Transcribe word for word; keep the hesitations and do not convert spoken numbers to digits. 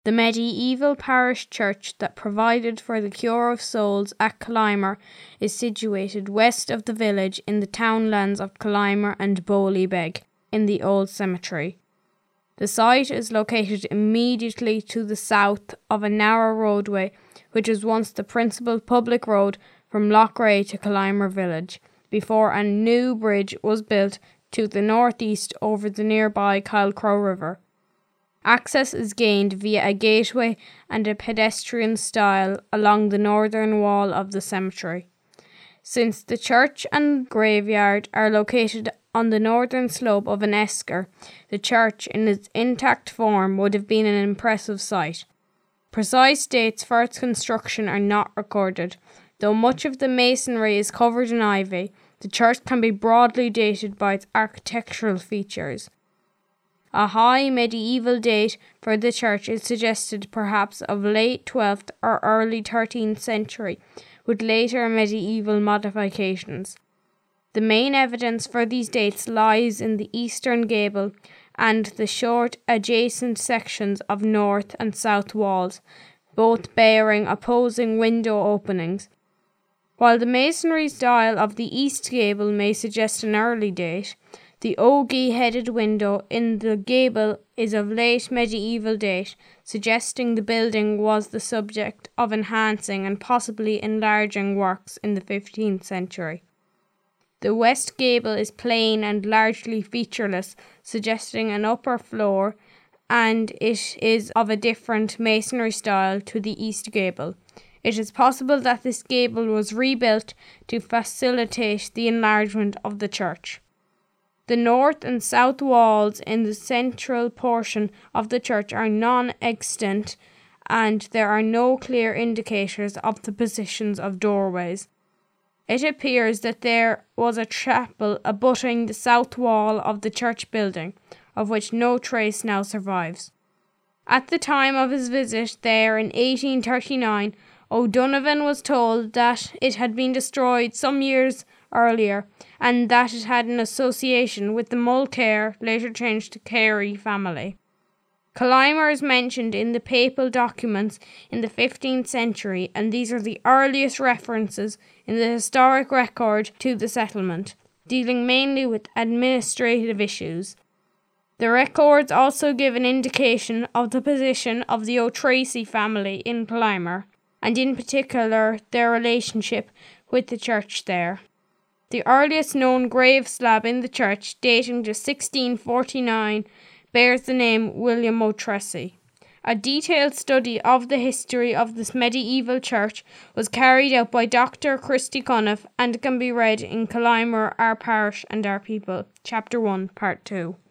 The medieval parish church that provided for the cure of souls at Collimer is situated west of the village in the townlands of Collimer and Bowleybeg in the old cemetery. The site is located immediately to the south of a narrow roadway which was once the principal public road from Loughrea to Collimer village, before a new bridge was built to the northeast over the nearby Kylcrow River. Access is gained via a gateway and a pedestrian stile along the northern wall of the cemetery. Since the church and graveyard are located on the northern slope of an esker, the church in its intact form would have been an impressive sight. Precise dates for its construction are not recorded. Though much of the masonry is covered in ivy, the church can be broadly dated by its architectural features. A high medieval date for the church is suggested perhaps of late twelfth or early thirteenth century, with later medieval modifications. The main evidence for these dates lies in the eastern gable and the short adjacent sections of north and south walls, both bearing opposing window openings. While the masonry style of the east gable may suggest an early date, the ogee-headed window in the gable is of late medieval date, suggesting the building was the subject of enhancing and possibly enlarging works in the fifteenth century. The west gable is plain and largely featureless, suggesting an upper floor, and it is of a different masonry style to the east gable. It is possible that this gable was rebuilt to facilitate the enlargement of the church. The north and south walls in the central portion of the church are non-extant, and there are no clear indicators of the positions of doorways. It appears that there was a chapel abutting the south wall of the church building, of which no trace now survives. At the time of his visit there in eighteen thirty-nine, O'Donovan was told that it had been destroyed some years earlier, and that it had an association with the Mulcair, later changed to Carey family. Collimer is mentioned in the papal documents in the fifteenth century, and these are the earliest references in the historic record to the settlement, dealing mainly with administrative issues. The records also give an indication of the position of the O'Tracy family in Collimer, and in particular their relationship with the church there. The earliest known grave slab in the church, dating to sixteen forty-nine, bears the name William O'Tracy. A detailed study of the history of this medieval church was carried out by Doctor Christy Cunniff and can be read in Collimer, Our Parish and Our People, Chapter one, Part two.